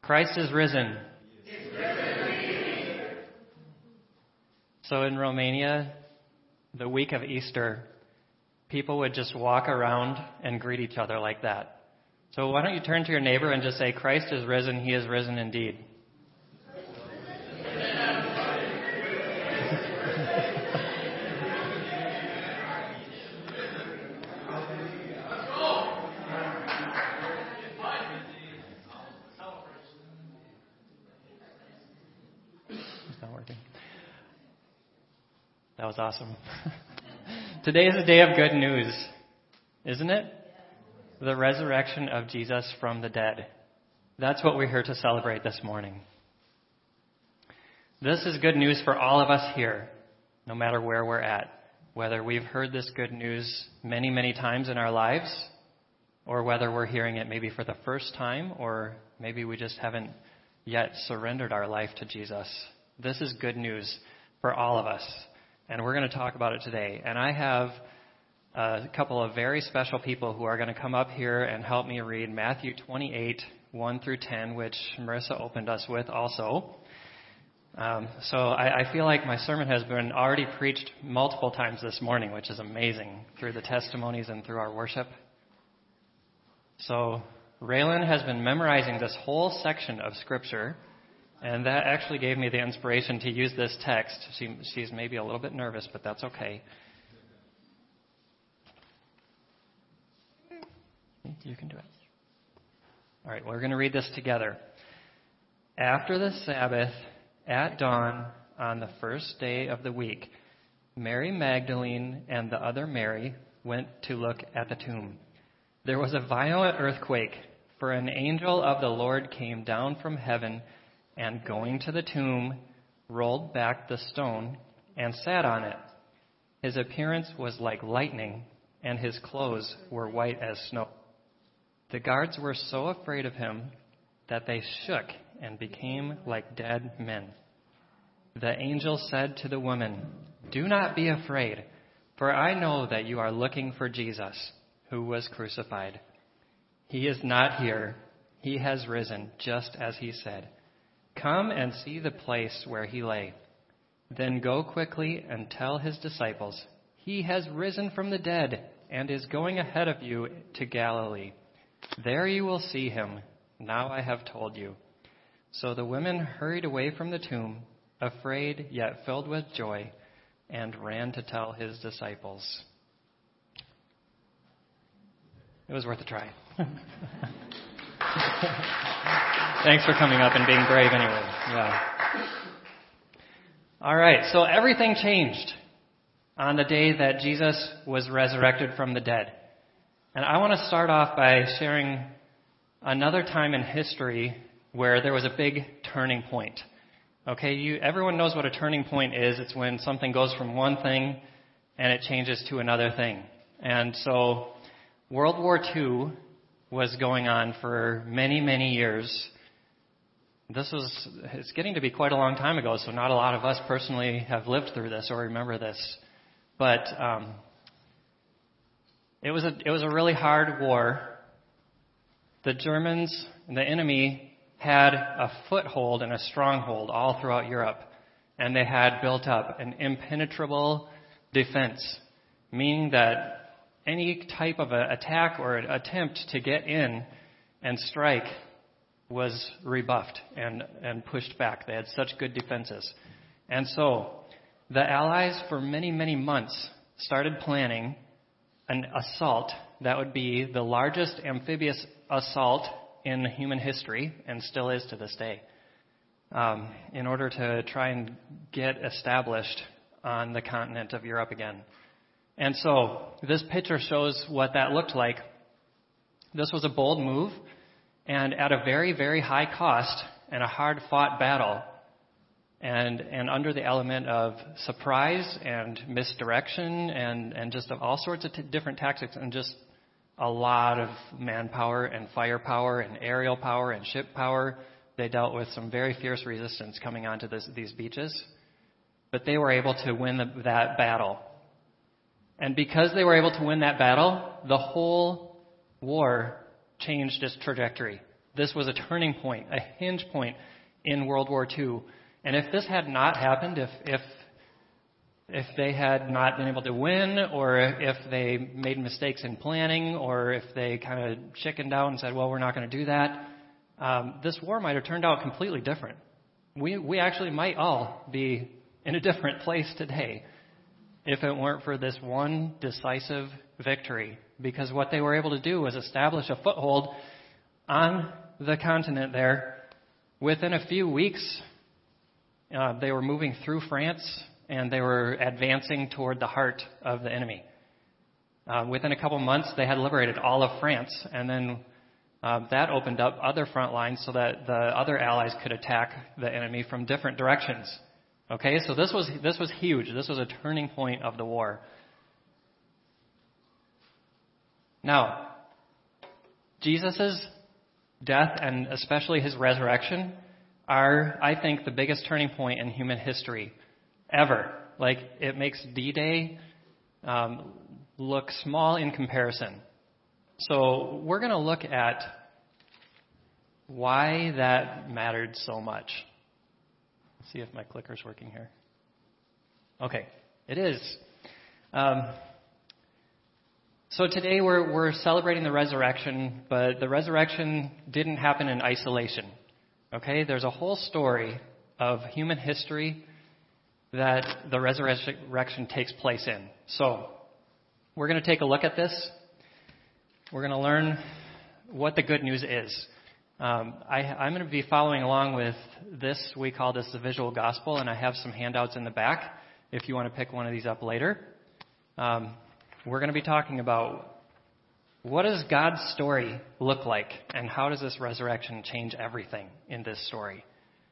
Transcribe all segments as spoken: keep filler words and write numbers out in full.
Christ is risen. So in Romania, the week of Easter, people would just walk around and greet each other like that. So why don't you turn to your neighbor and just say, Christ is risen, he is risen indeed. That was awesome. Today is a day of good news, isn't it? The resurrection of Jesus from the dead. That's what we're here to celebrate this morning. This is good news for all of us here, no matter where we're at. Whether we've heard this good news many, many times in our lives, or whether we're hearing it maybe for the first time, or maybe we just haven't yet surrendered our life to Jesus. This is good news for all of us. And we're going to talk about it today. And I have a couple of very special people who are going to come up here and help me read Matthew twenty-eight, one through ten, which Marissa opened us with also. Um, so I, I feel like my sermon has been already preached multiple times this morning, which is amazing, through the testimonies and through our worship. So Raylan has been memorizing this whole section of Scripture. And that actually gave me the inspiration to use this text. She, she's maybe a little bit nervous, but that's okay. You can do it. All right, we're going to read this together. After the Sabbath, at dawn, on the first day of the week, Mary Magdalene and the other Mary went to look at the tomb. There was a violent earthquake, for an angel of the Lord came down from heaven and going to the tomb, rolled back the stone and sat on it. His appearance was like lightning, and his clothes were white as snow. The guards were so afraid of him that they shook and became like dead men. The angel said to the woman, "Do not be afraid, for I know that you are looking for Jesus, who was crucified. He is not here. He has risen, just as he said. Come and see the place where he lay. Then go quickly and tell his disciples, he has risen from the dead and is going ahead of you to Galilee. There you will see him. Now I have told you." So the women hurried away from the tomb, afraid yet filled with joy, and ran to tell his disciples. It was worth a try. Thanks for coming up and being brave anyway. Yeah. All right, so everything changed on the day that Jesus was resurrected from the dead. And I want to start off by sharing another time in history where there was a big turning point. Okay, you, everyone knows what a turning point is. It's when something goes from one thing and it changes to another thing. And so World War Two was going on for many, many years. This was, it's getting to be quite a long time ago, so not a lot of us personally have lived through this or remember this. But um, it was a it was a really hard war. The Germans, the enemy, had a foothold and a stronghold all throughout Europe, and they had built up an impenetrable defense, meaning that any type of a attack or an attempt to get in and strike was rebuffed and, and pushed back. They had such good defenses. And so the Allies, for many, many months, started planning an assault that would be the largest amphibious assault in human history, and still is to this day, um, in order to try and get established on the continent of Europe again. And so this picture shows what that looked like. This was a bold move, and at a very, very high cost and a hard-fought battle, and and under the element of surprise and misdirection and, and just all sorts of t- different tactics and just a lot of manpower and firepower and aerial power and ship power. They dealt with some very fierce resistance coming onto this, these beaches. But they were able to win the, that battle. And because they were able to win that battle, the whole war changed its trajectory. This was a turning point, a hinge point in World War Two. And if this had not happened, if if if they had not been able to win, or if they made mistakes in planning, or if they kind of chickened out and said, well, we're not going to do that, um, this war might have turned out completely different. We we actually might all be in a different place today if it weren't for this one decisive victory. Because what they were able to do was establish a foothold on the continent there. Within a few weeks, uh, they were moving through France, and they were advancing toward the heart of the enemy. Uh, within a couple months, they had liberated all of France, and then uh, that opened up other front lines so that the other allies could attack the enemy from different directions. Okay, so this was this was huge. This was a turning point of the war. Now, Jesus' death and especially his resurrection are, I think, the biggest turning point in human history ever. Like, it makes D-Day um, look small in comparison. So we're going to look at why that mattered so much. Let's see if my clicker's working here. Okay, it is. Um, so today we're we're celebrating the resurrection, but the resurrection didn't happen in isolation. Okay, there's a whole story of human history that the resurrection takes place in. So we're going to take a look at this. We're going to learn what the good news is. Um, I, I'm going to be following along with this. We call this the visual gospel, and I have some handouts in the back if you want to pick one of these up later. Um, we're going to be talking about what does God's story look like, and how does this resurrection change everything in this story.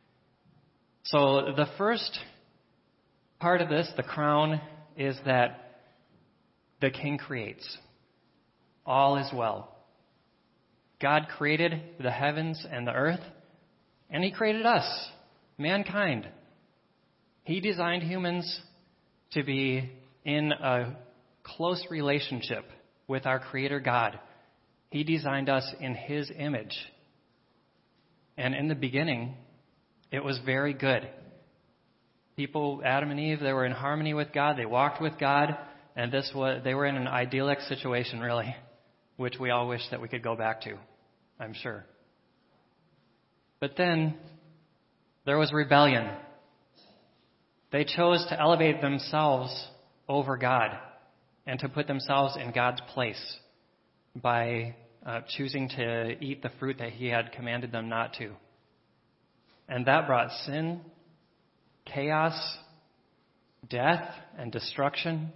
So the first part of this, the crown, is that the King creates. All is well. God created the heavens and the earth, and he created us, mankind. He designed humans to be in a close relationship with our Creator God. He designed us in his image. And in the beginning, it was very good. People, Adam and Eve, they were in harmony with God. They walked with God. And this was, they were in an idyllic situation, really, which we all wish that we could go back to, I'm sure. But then there was rebellion. They chose to elevate themselves over God and to put themselves in God's place by uh, choosing to eat the fruit that he had commanded them not to. And that brought sin, chaos, death, and destruction.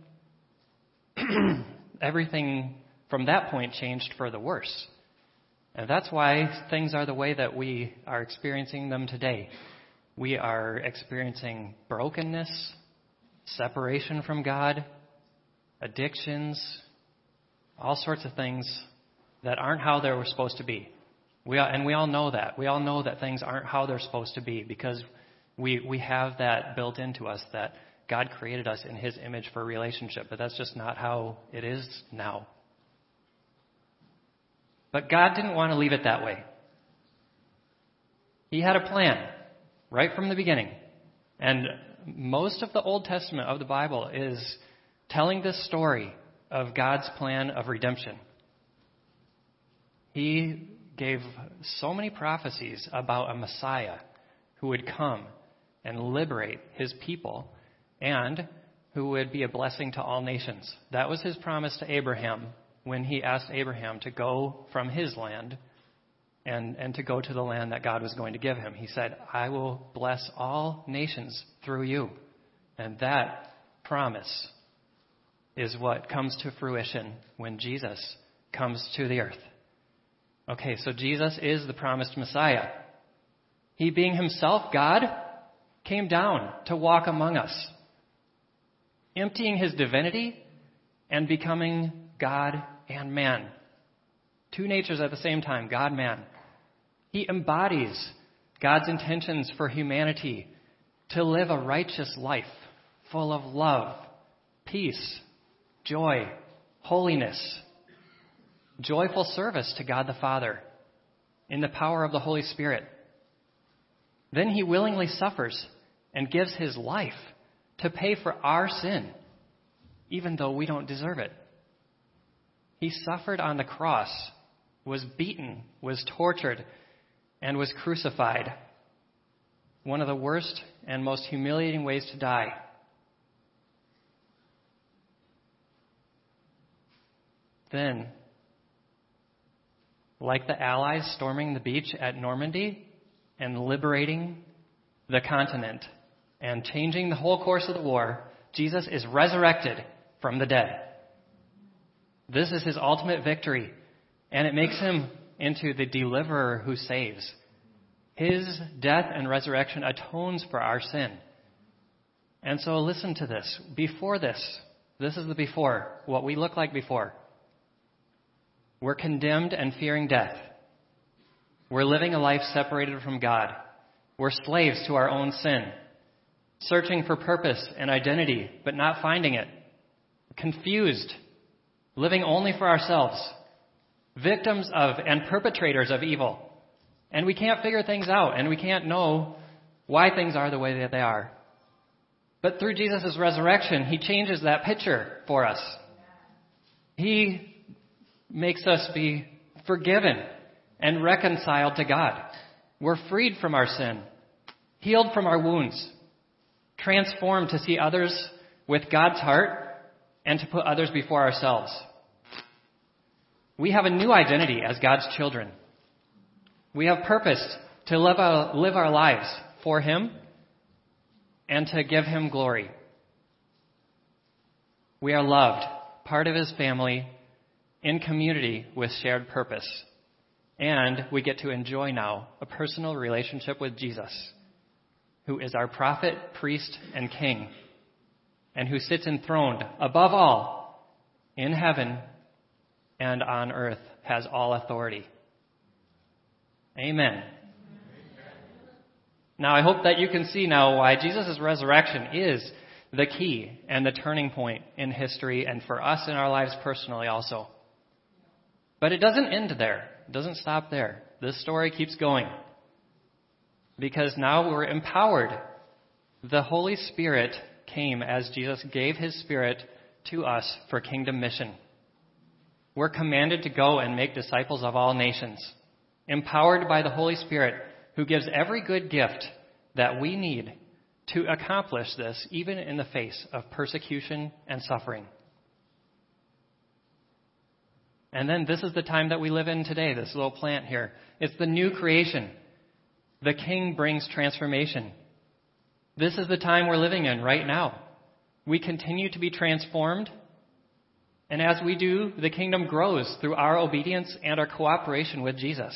Everything from that point changed for the worse. And that's why things are the way that we are experiencing them today. We are experiencing brokenness, separation from God, addictions, all sorts of things that aren't how they were supposed to be. We all, and we all know that. We all know that things aren't how they're supposed to be because we we have that built into us, that God created us in his image for a relationship, but that's just not how it is now. But God didn't want to leave it that way. He had a plan right from the beginning. And most of the Old Testament of the Bible is telling this story of God's plan of redemption. He gave so many prophecies about a Messiah who would come and liberate his people and who would be a blessing to all nations. That was his promise to Abraham when he asked Abraham to go from his land and, and to go to the land that God was going to give him. He said, I will bless all nations through you. And that promise is what comes to fruition when Jesus comes to the earth. Okay, so Jesus is the promised Messiah. He, being himself God, came down to walk among us, emptying his divinity and becoming God and man. Two natures at the same time, God, man. He embodies God's intentions for humanity to live a righteous life full of love, peace, joy, holiness, joyful service to God the Father. in the power of the Holy Spirit. Then he willingly suffers and gives his life to pay for our sin, even though we don't deserve it. He suffered on the cross, was beaten, was tortured, and was crucified. One of the worst and most humiliating ways to die. Then, like the Allies storming the beach at Normandy and liberating the continent and changing the whole course of the war, Jesus is resurrected from the dead. This is his ultimate victory, and it makes him into the deliverer who saves. His death and resurrection atones for our sin. And so listen to this. Before this, this is the before, what we look like before. We're condemned and fearing death. We're living a life separated from God. We're slaves to our own sin, searching for purpose and identity, but not finding it. Confused, living only for ourselves, victims of and perpetrators of evil. And we can't figure things out, and we can't know why things are the way that they are. But through Jesus' resurrection, he changes that picture for us. He makes us be forgiven and reconciled to God. We're freed from our sin, healed from our wounds, transformed to see others with God's heart and to put others before ourselves. We have a new identity as God's children. We have purpose to live our, live our lives for him and to give him glory. We are loved, part of his family, in community with shared purpose. And we get to enjoy now a personal relationship with Jesus, who is our prophet, priest, and king, and who sits enthroned above all in heaven and on earth, has all authority. Amen. Now, I hope that you can see now why Jesus' resurrection is the key and the turning point in history and for us in our lives personally also. But it doesn't end there. It doesn't stop there. This story keeps going. Because now we're empowered. The Holy Spirit came as Jesus gave his Spirit to us for kingdom mission. We're commanded to go and make disciples of all nations, empowered by the Holy Spirit, who gives every good gift that we need to accomplish this, even in the face of persecution and suffering. And then this is the time that we live in today, this little plant here. It's the new creation. The King brings transformation. This is the time we're living in right now. We continue to be transformed. And as we do, the kingdom grows through our obedience and our cooperation with Jesus.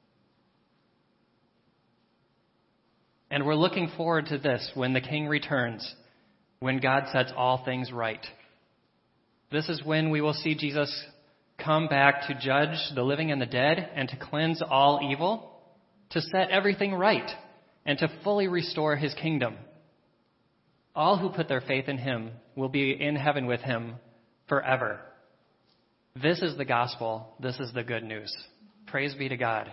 And we're looking forward to this when the King returns, when God sets all things right. This is when we will see Jesus come back to judge the living and the dead and to cleanse all evil, to set everything right, and to fully restore his kingdom. All who put their faith in him will be in heaven with him forever. This is the gospel. This is the good news. Praise be to God.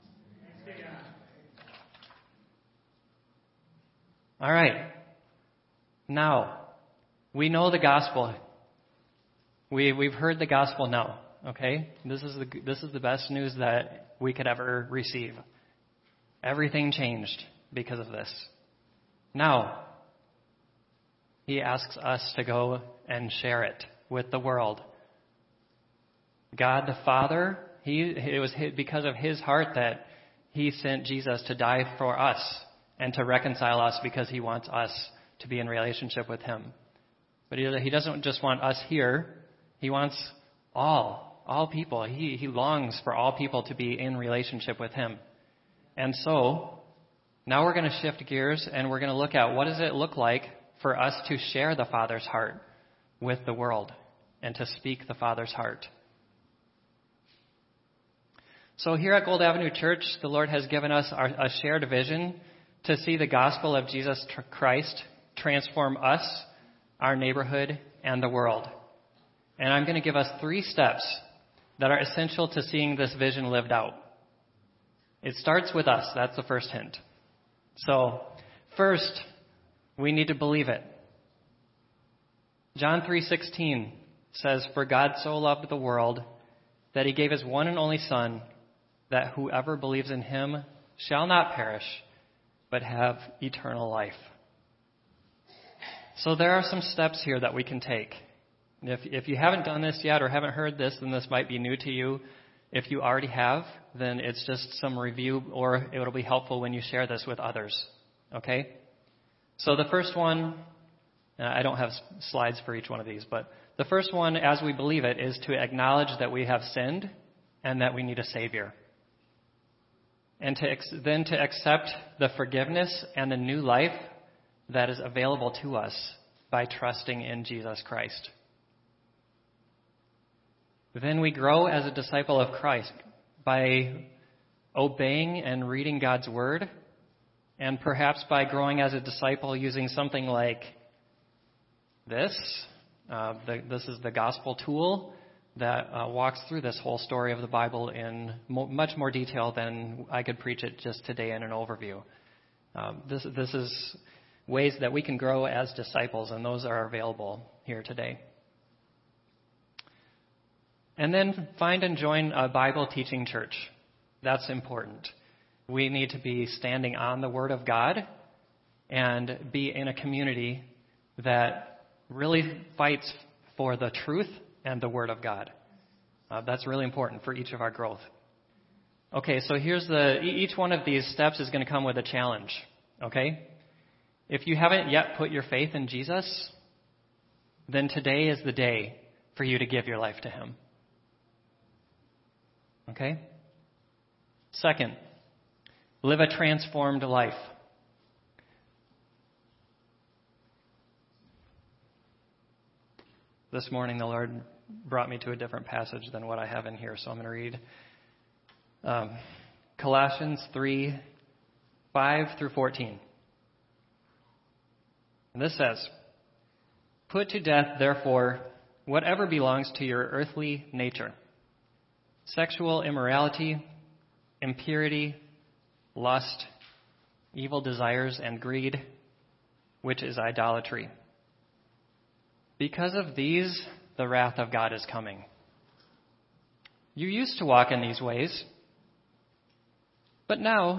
All right. Now, we know the gospel. We, we've heard the gospel now. Okay? This is the this is the best news that we could ever receive. Everything changed because of this. Now, he asks us to go and share it with the world. God the Father, he it was because of his heart that he sent Jesus to die for us and to reconcile us, because he wants us to be in relationship with him. But he, he doesn't just want us here. He wants all, all people. He, he longs for all people to be in relationship with him. And so, now we're going to shift gears and we're going to look at what does it look like for us to share the Father's heart with the world and to speak the Father's heart. So here at Gold Avenue Church, the Lord has given us our, a shared vision to see the gospel of Jesus Christ transform us, our neighborhood, and the world. And I'm going to give us three steps that are essential to seeing this vision lived out. It starts with us. That's the first hint. So, first, we need to believe it. John three sixteen says, "For God so loved the world that he gave his one and only Son, that whoever believes in him shall not perish, but have eternal life." So there are some steps here that we can take. If, if you haven't done this yet or haven't heard this, then this might be new to you. If you already have, then it's just some review, or it'll be helpful when you share this with others. Okay? So the first one, I don't have slides for each one of these, but the first one, as we believe it, is to acknowledge that we have sinned and that we need a Savior. And to ex- then to accept the forgiveness and the new life that is available to us by trusting in Jesus Christ. Then we grow as a disciple of Christ by obeying and reading God's Word, and perhaps by growing as a disciple using something like this. Uh, the, this is the gospel tool that uh, walks through this whole story of the Bible in mo- much more detail than I could preach it just today in an overview. Um, this, this is ways that we can grow as disciples, and those are available here today. And then find and join a Bible teaching church. That's important. We need to be standing on the Word of God and be in a community that really fights for the truth and the Word of God. Uh, that's really important for each of our growth. Okay, so here's the, each one of these steps is going to come with a challenge, okay? If you haven't yet put your faith in Jesus, then today is the day for you to give your life to Him. Okay? Second, live a transformed life. This morning the Lord brought me to a different passage than what I have in here, so I'm going to read um, Colossians three, five through fourteen. And this says, "Put to death, therefore, whatever belongs to your earthly nature: sexual immorality, impurity, lust, evil desires, and greed, which is idolatry. Because of these, the wrath of God is coming. You used to walk in these ways, but now,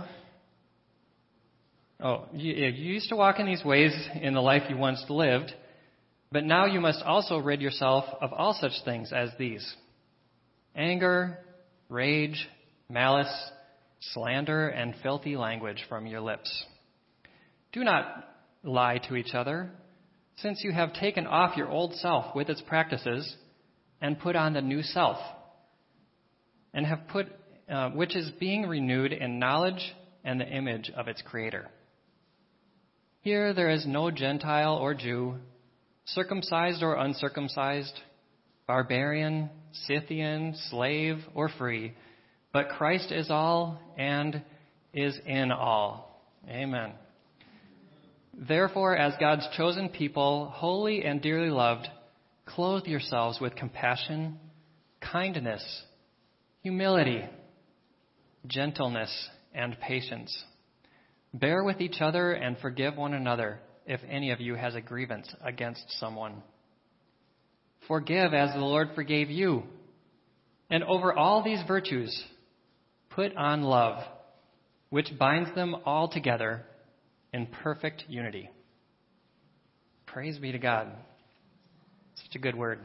oh, you, you used to walk in these ways in the life you once lived, but now you must also rid yourself of all such things as these: anger, rage, malice, slander, and filthy language from your lips. Do not lie to each other, since you have taken off your old self with its practices and put on the new self, and have put, uh, which is being renewed in knowledge and the image of its Creator. Here there is no Gentile or Jew, circumcised or uncircumcised, barbarian, Scythian, slave, or free, but Christ is all and is in all." Amen. "Therefore, as God's chosen people, holy and dearly loved, clothe yourselves with compassion, kindness, humility, gentleness, and patience. Bear with each other and forgive one another if any of you has a grievance against someone. Forgive as the Lord forgave you. And over all these virtues, put on love, which binds them all together in perfect unity." Praise be to God. Such a good word.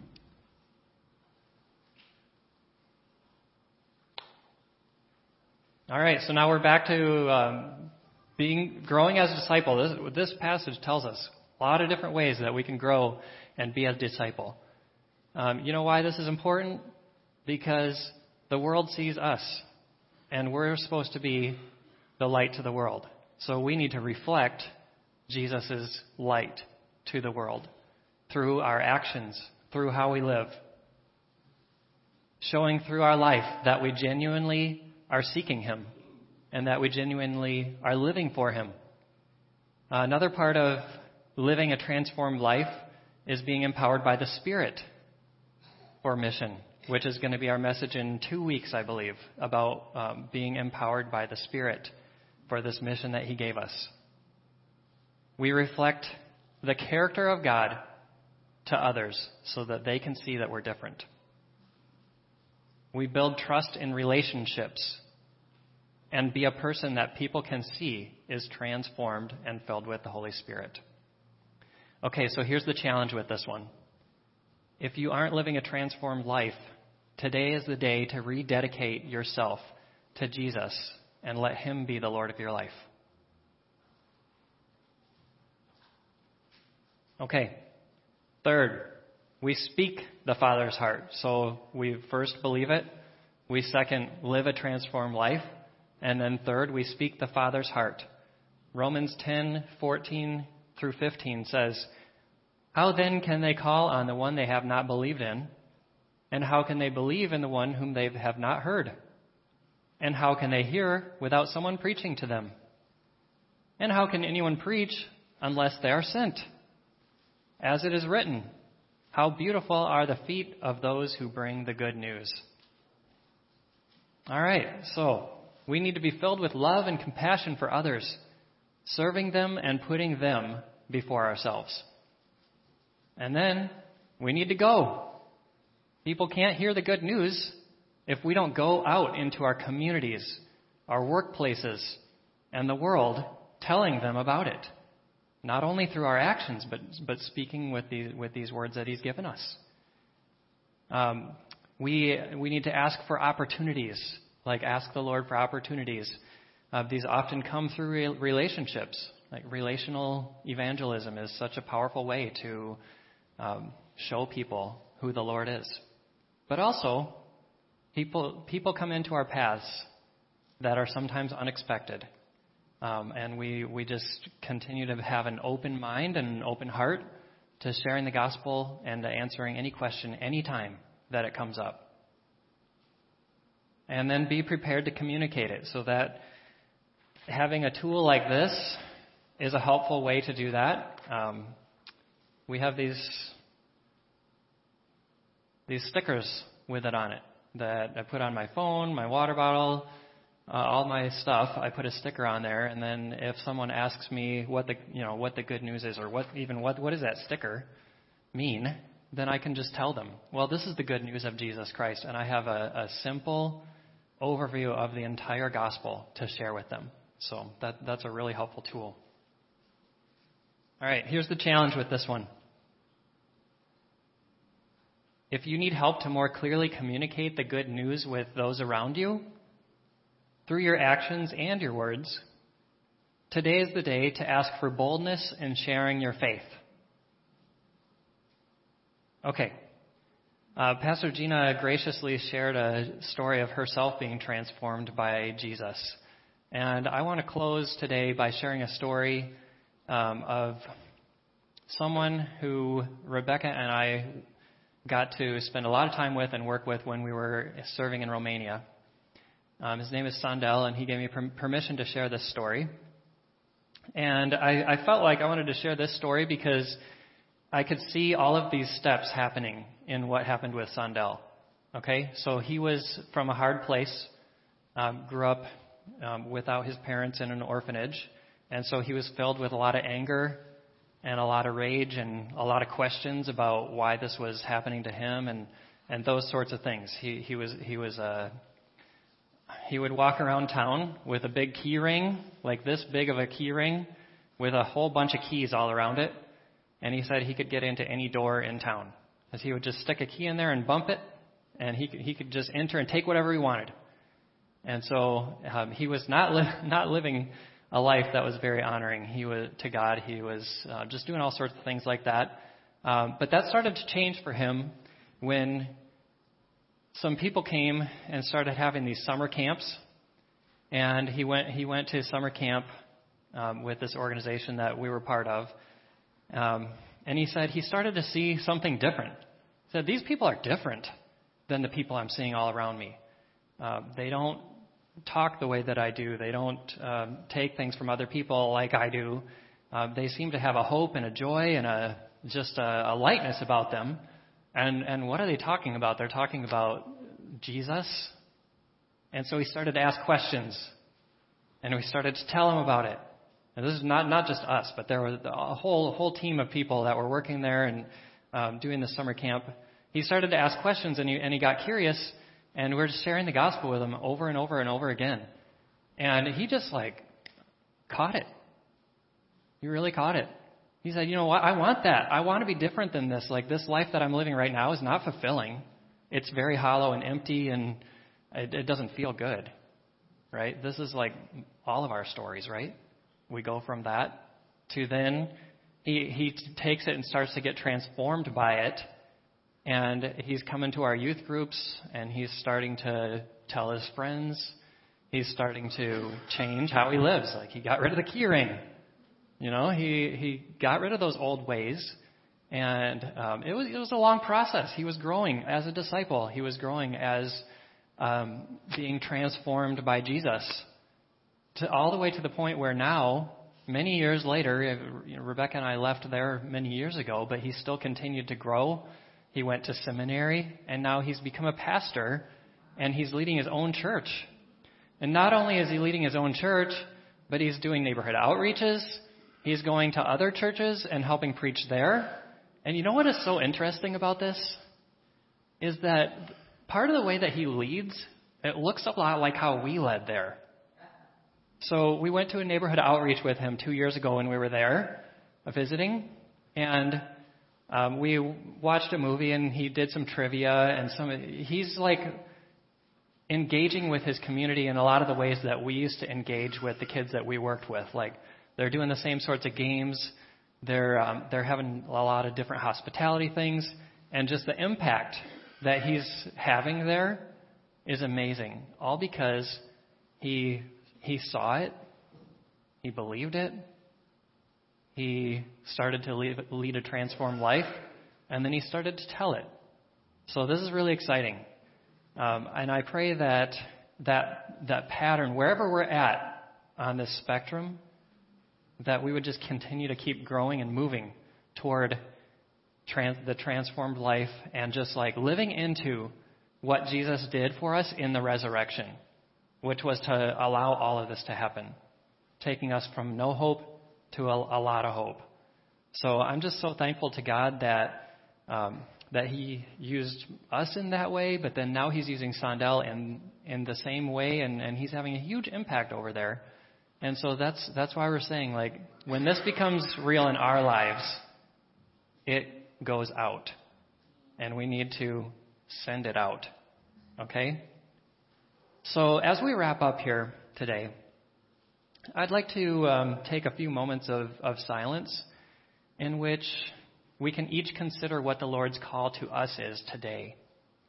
All right, so now we're back to um, being growing as a disciple. This, this passage tells us a lot of different ways that we can grow and be a disciple. Um, you know why this is important? Because the world sees us, and we're supposed to be the light to the world. So we need to reflect Jesus' light to the world through our actions, through how we live, showing through our life that we genuinely are seeking Him and that we genuinely are living for Him. Uh, another part of living a transformed life is being empowered by the Spirit for mission. which is going to be our message in two weeks, I believe, about um, being empowered by the Spirit for this mission that He gave us. We reflect the character of God to others so that they can see that we're different. We build trust in relationships and be a person that people can see is transformed and filled with the Holy Spirit. Okay, so here's the challenge with this one. If you aren't living a transformed life, today is the day to rededicate yourself to Jesus and let Him be the Lord of your life. Okay, third, we speak the Father's heart. So we first believe it, we second live a transformed life, and then third, we speak the Father's heart. Romans ten fourteen through fifteen says, "How then can they call on the one they have not believed in? And how can they believe in the one whom they have not heard? And how can they hear without someone preaching to them? And how can anyone preach unless they are sent? As it is written, how beautiful are the feet of those who bring the good news." All right, so we need to be filled with love and compassion for others, serving them and putting them before ourselves. And then we need to go. People can't hear the good news if we don't go out into our communities, our workplaces, and the world, telling them about it. Not only through our actions, but but speaking with these with these words that He's given us. Um, we we need to ask for opportunities, like ask the Lord for opportunities. Uh, these often come through re- relationships. Like relational evangelism is such a powerful way to um, show people who the Lord is. But also, people people come into our paths that are sometimes unexpected. Um, and we, we just continue to have an open mind and an open heart to sharing the gospel and to answering any question anytime that it comes up. And then be prepared to communicate it, so that having a tool like this is a helpful way to do that. Um, we have these these stickers with it on it that I put on my phone, my water bottle, Uh, all my stuff. I put a sticker on there, and then if someone asks me what the you know what the good news is, or what even what what does that sticker mean, then I can just tell them, well, this is the good news of Jesus Christ, and I have a, a simple overview of the entire gospel to share with them. So that that's a really helpful tool. All right, here's the challenge with this one. If you need help to more clearly communicate the good news with those around you, through your actions and your words, today is the day to ask for boldness in sharing your faith. Okay. Uh, Pastor Gina graciously shared a story of herself being transformed by Jesus. And I want to close today by sharing a story um, of someone who Rebecca and I got to spend a lot of time with and work with when we were serving in Romania. Um, his name is Sandel, and he gave me per- permission to share this story. And I, I felt like I wanted to share this story because I could see all of these steps happening in what happened with Sandel. Okay, so he was from a hard place, um, grew up um, without his parents in an orphanage, and so he was filled with a lot of anger and a lot of rage and a lot of questions about why this was happening to him and, and those sorts of things. He he was he was a He would walk around town with a big key ring, like this big of a key ring, with a whole bunch of keys all around it. And he said he could get into any door in town, because he would just stick a key in there and bump it, and he could, he could just enter and take whatever he wanted. And so um, he was not li- not living a life that was very honoring. He was to God. He was uh, just doing all sorts of things like that. Um, but that started to change for him when some people came and started having these summer camps, and he went he went to summer camp um, with this organization that we were part of, um, and he said he started to see something different. He said, these people are different than the people I'm seeing all around me. Uh, they don't talk the way that I do. They don't um, take things from other people like I do. Uh, they seem to have a hope and a joy and a just a, a lightness about them. And and what are they talking about? They're talking about Jesus. And so we started to ask questions. And we started to tell him about it. And this is not, not just us, but there was a whole whole team of people that were working there and um, doing the summer camp. He started to ask questions, and he, and he got curious, and we we're just sharing the gospel with him over and over and over again. And he just, like, caught it. He really caught it. He said, you know what, I want that. I want to be different than this. Like, this life that I'm living right now is not fulfilling. It's very hollow and empty, and it, it doesn't feel good, right? This is like all of our stories, right? We go from that to then he, he takes it and starts to get transformed by it. And he's coming to our youth groups, and he's starting to tell his friends. He's starting to change how he lives. Like, he got rid of the key ring. You know, he, he got rid of those old ways, and um, it was it was a long process. He was growing as a disciple. He was growing as um, being transformed by Jesus, to all the way to the point where now, many years later, you know, Rebecca and I left there many years ago, but he still continued to grow. He went to seminary, and now he's become a pastor, and he's leading his own church. And not only is he leading his own church, but he's doing neighborhood outreaches. He's going to other churches and helping preach there. And you know what is so interesting about this? Is that part of the way that he leads, it looks a lot like how we led there. So we went to a neighborhood outreach with him two years ago when we were there visiting. And um, we watched a movie, and he did some trivia. And some. He's like engaging with his community in a lot of the ways that we used to engage with the kids that we worked with. Like, they're doing the same sorts of games. They're um, they're having a lot of different hospitality things, and just the impact that he's having there is amazing. All because he he saw it, he believed it, he started to lead, lead a transformed life, and then he started to tell it. So this is really exciting, um, and I pray that that that pattern, wherever we're at on this spectrum, that we would just continue to keep growing and moving toward trans- the transformed life, and just like living into what Jesus did for us in the resurrection, which was to allow all of this to happen, taking us from no hope to a, a lot of hope. So I'm just so thankful to God that um, that He used us in that way, but then now He's using Sandel in in the same way, and, and He's having a huge impact over there. And so that's that's why we're saying, like, when this becomes real in our lives, it goes out. And we need to send it out. Okay? So as we wrap up here today, I'd like to um, take a few moments of, of silence in which we can each consider what the Lord's call to us is today.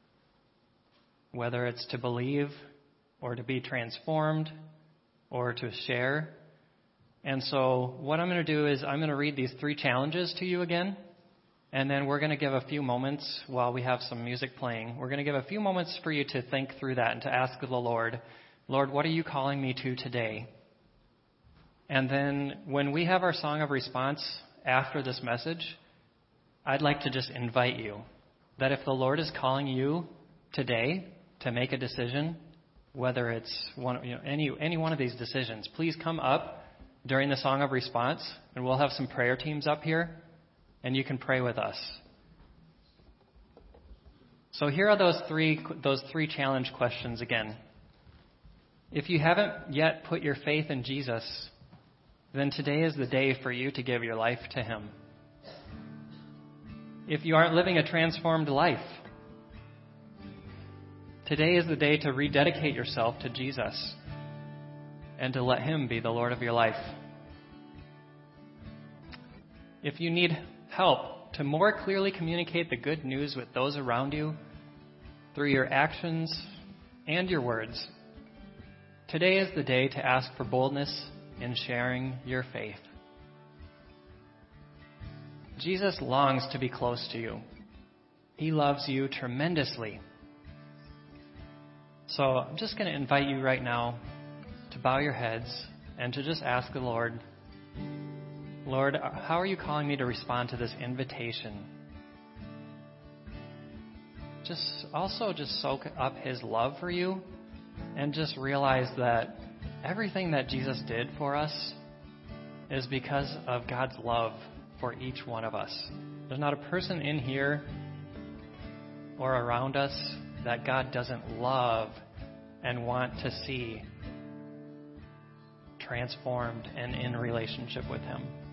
Whether it's to believe or to be transformed, or to share. And so what I'm going to do is I'm going to read these three challenges to you again, and then we're going to give a few moments while we have some music playing. We're going to give a few moments for you to think through that and to ask the Lord, Lord, what are you calling me to today? And then when we have our song of response after this message, I'd like to just invite you that if the Lord is calling you today to make a decision, whether it's one, you know, any any one of these decisions, please come up during the song of response, and we'll have some prayer teams up here, and you can pray with us. So here are those three those three challenge questions again. If you haven't yet put your faith in Jesus, then today is the day for you to give your life to Him. If you aren't living a transformed life, today is the day to rededicate yourself to Jesus and to let Him be the Lord of your life. If you need help to more clearly communicate the good news with those around you through your actions and your words, today is the day to ask for boldness in sharing your faith. Jesus longs to be close to you. He loves you tremendously. So I'm just going to invite you right now to bow your heads and to just ask the Lord, Lord, how are you calling me to respond to this invitation? just also just soak up his love for you and just realize that everything that Jesus did for us is because of God's love for each one of us. There's not a person in here or around us that God doesn't love and want to see transformed and in relationship with him.